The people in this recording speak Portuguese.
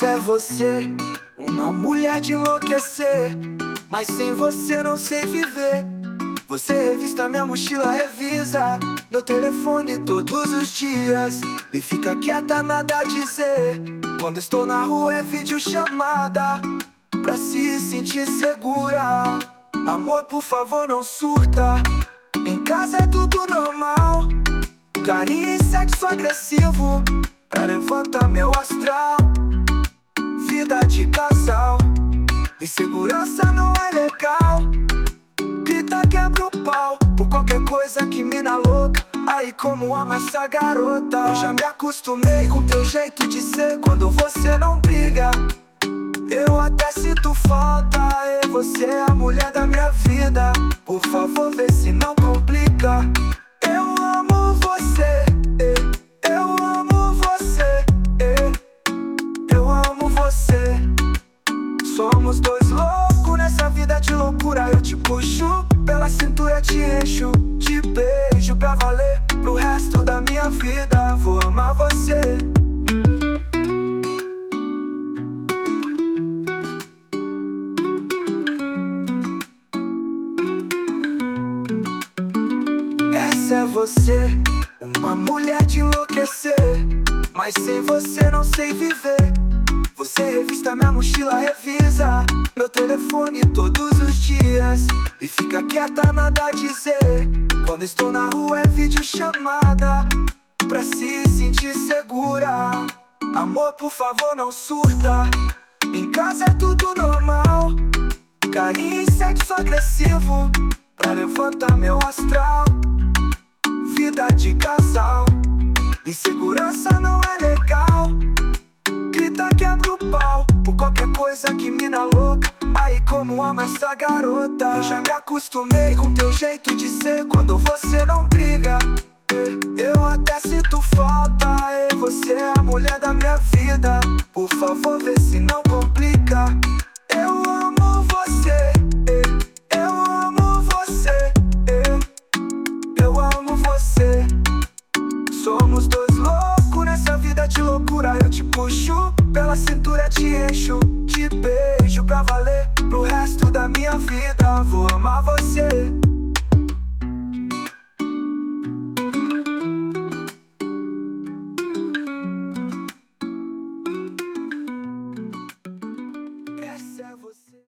Essa é você, uma mulher de enlouquecer, mas sem você não sei viver. Você revista minha mochila, revisa meu telefone todos os dias e fica quieta, nada a dizer. Quando estou na rua é videochamada pra se sentir segura. Amor, por favor, não surta. Em casa é tudo normal. Carinho e sexo agressivo pra levantar meu astral. Vida de casal, insegurança não é legal. Grita, quebra o pau por qualquer coisa que mina louca. Aí como ama essa garota. Eu já me acostumei com teu jeito de ser quando você não briga. Eu até sinto falta, e você é a mulher da minha vida. Por favor, vê se não complica. Eu amo você, eu amo você, eu amo você. Somos dois loucos nessa vida de loucura. Eu te puxo pela cintura, te encho de beijo pra valer pro resto da minha vida. Vou amar você. Essa é você, uma mulher de enlouquecer, mas sem você não sei viver. Você revista minha mochila, revisa meu telefone todos os dias e fica quieta, nada a dizer. Quando estou na rua é videochamada pra se sentir segura. Amor, por favor, não surta. Em casa é tudo normal. Carinho e sexo agressivo pra levantar meu astral. Vida de casal, insegurança não é legal. Grita, quebra o pau por qualquer coisa que mina louca. Aí como ama essa garota. Eu já me acostumei com teu jeito de ser quando você não briga. Eu até sinto falta, e você é a mulher da minha vida. Por favor, vê se não complica. Eu amo você, eu amo você, eu amo você. Somos dois loucos nessa vida de loucura. Eu te puxo pela cintura, te encho de beijo pra valer pro resto da minha vida. Vou amar você.